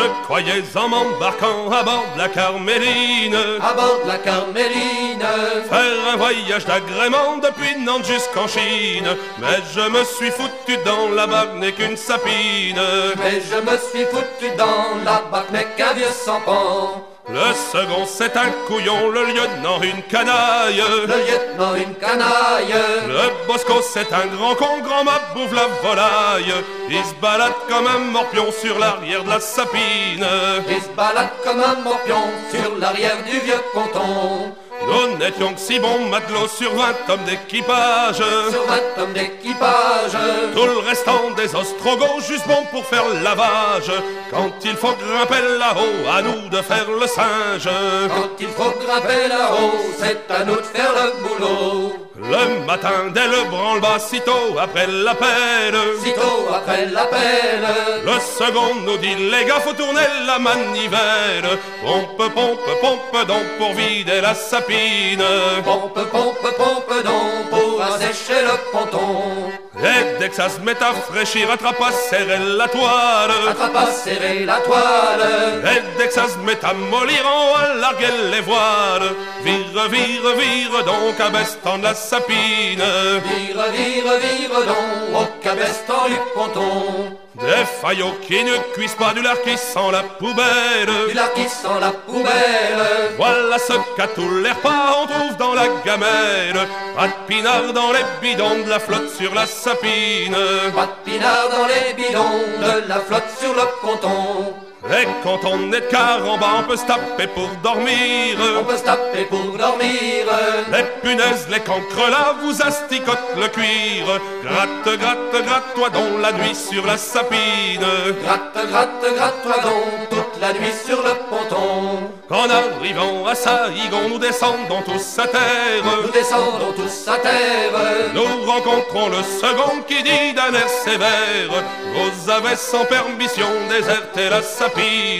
Je croyais en m'embarquant à bord de la Carméline, à bord de la Carméline, faire un voyage d'agrément depuis Nantes jusqu'en Chine. Mais je me suis foutu dans la barque n'est qu'une sapine. mais je me suis foutu dans la barque n'est qu'un vieux sampan. Le second c'est un couillon, le lieutenant une canaille. Le lieutenant une canaille, Le Bosco c'est un grand con, grand m'a bouffe la volaille. Il se balade comme un morpion sur l'arrière de la sapine. il se balade comme un morpion sur l'arrière du vieux ponton. Nous n'étions que si bons matelots sur 20 hommes d'équipage. Sur 20 hommes d'équipage, Tout le restant des ostrogoths juste bon pour faire le lavage. Quand il faut grimper là-haut, à nous de faire le singe. quand il faut grimper là-haut, c'est à nous de faire le boulot. Le matin dès le branle-bas, sitôt après l'appel, Sitôt après l'appel, le second nous dit les gars faut tourner la manivelle. Pompe, pompe, pompe donc pour vider la sapine. pompe, pompe, pompe donc pour assécher le ponton. Et dès que ça se met à fraîchir, attrape à serrer la toile. Attrape à serrer la toile, Et dès que ça se met à mollir, on va larguer les voiles. Vire, vire, vire donc à bestant de la sapine. vire, vire, vire donc au cabestan du ponton. Des faillots qui ne cuisent pas, du lard qui sent la poubelle. Du lard qui sent la poubelle, Voilà ce qu'à tous les repas on trouve dans la gamelle. Pas de pinard dans les bidons, de la flotte sur la sapine. pas de pinard dans les bidons, de la flotte sur le ponton. Et quand on est de quart en bas, on peut se taper pour dormir. On peut se taper pour dormir, Les punaises, les cancres là, vous asticotent le cuir. Gratte, gratte, gratte-toi donc la nuit sur la sapine. gratte, gratte, gratte-toi donc toute la nuit sur le ponton. En arrivant à Saïgon, nous descendons tous à terre. Nous descendons tous à terre, Nous rencontrons le second qui dit d'un air sévère: vous avez sans permission déserté la sapine.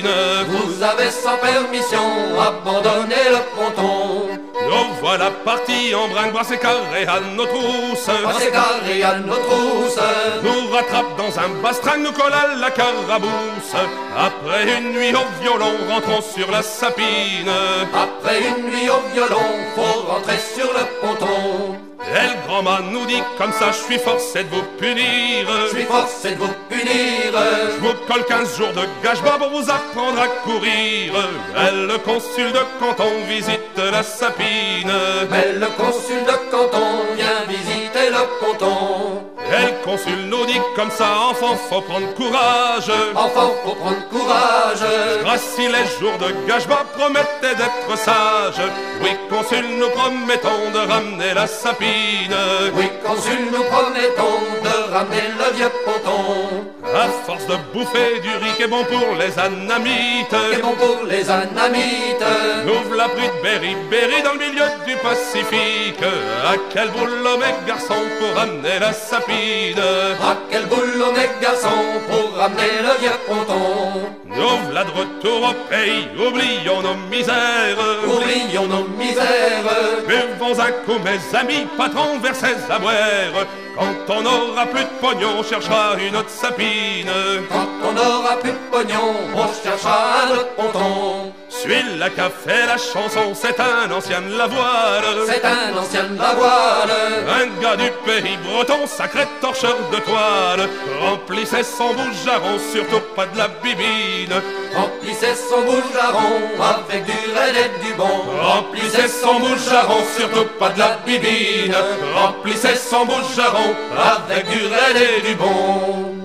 vous avez sans permission abandonné le ponton. Nous voilà partis en brinque-bras et carrés à nos trousses. On s'est carré à nos trousses, Nous rattrape dans un bastringue, nous colle à la carabousse. Après une nuit au violon, rentrons sur la sapine. après une nuit au violon, faut rentrer sur le ponton. Et le grand-mât nous dit comme ça, je suis forcé de vous punir. Je suis forcé de vous punir, Je vous colle 15 jours de gage-bas pour vous apprendre à courir. Et le consul de canton visite la sapine. mais le consul de canton vient visiter le ponton. Et le consul nous dit comme ça, enfant, faut prendre courage. Enfant, faut prendre courage, Si les jours de gage-bas promettaient d'être sages, oui, consul, nous promettons de ramener la sapine. oui, consul, nous promettons de ramener le vieux ponton. À force de bouffer du riz qui est bon pour les anamites, C'est bon pour les anamites, nous v'là pris de Berry dans le milieu du Pacifique. À quel boulot mes garçons pour ramener la sapine. ah quel boulot mes garçons pour ramener le vieux ponton. Nous v'là de retour au pays, oublions nos misères. Oublions nos misères, Buvons un coup mes amis, patron vers ses aboires. Quand on n'aura plus de pognon, on cherchera une autre sapine. quand on n'aura plus de pognon, on cherchera un autre ponton. Celui-là qu'a fait la chanson, c'est un ancien de la voile. C'est un ancien de la voile, Un gars du pays breton, sacré torcheur de toile. Remplissait son bougearon, surtout pas de la bibine. remplissait son bougearon avec du raid et du bon. Remplissait son bougearon, surtout pas de la bibine. Remplissait son bougearon avec du raid et du bon.